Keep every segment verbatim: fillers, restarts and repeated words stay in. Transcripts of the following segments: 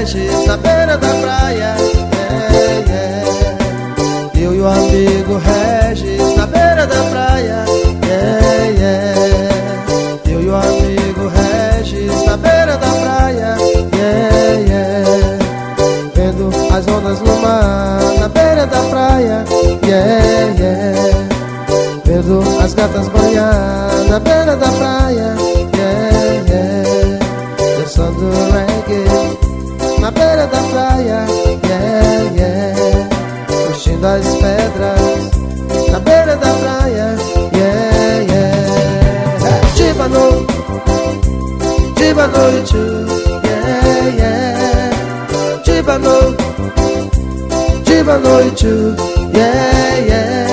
Regis na beira da praia, yeah, yeah. Eu e o amigo Regis na beira da praia, yeah, yeah. Eu e o amigo Regis na beira da praia, yeah, yeah. Vendo as ondas no mar na beira da praia, yeah, yeah. Vendo as gatas banhar na beira da praia, yeah, yeah. Dançando reggae na beira da praia, yeah, yeah. Curtindo as pedras na beira da praia, yeah, yeah. Jibano, Jibano too, yeah, yeah. Jibano, Jibano too, yeah, yeah.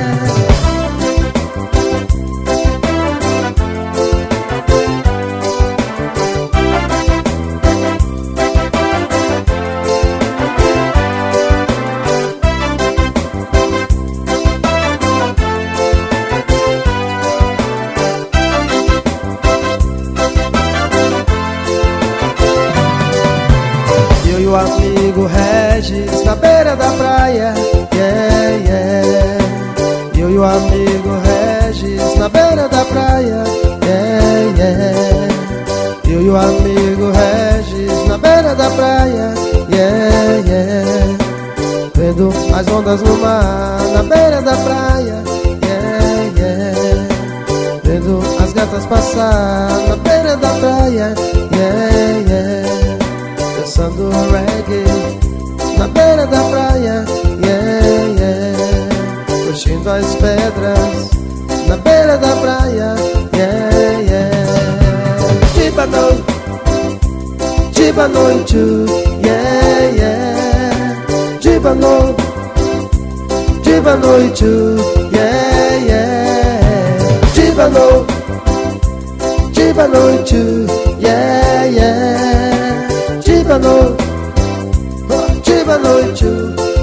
Eu e o amigo Regis na beira da praia, yeah, yeah. Eu e o amigo Regis na beira da praia, yeah, yeah. Eu e o amigo Regis na beira da praia, yeah, yeah. Vendo as ondas no mar na beira da praia, yeah, yeah. Vendo as gatas passar na beira da praia, yeah, yeah. Dançando reggae na beira da praia, yeah, yeah. Curtindo as pedras na beira da praia, yeah, yeah. Jibano, Jibano too, yeah, yeah. Jibano, Jibano too, yeah, yeah. Jibano, Jibano too, yeah, yeah. Jibano, Jibano too.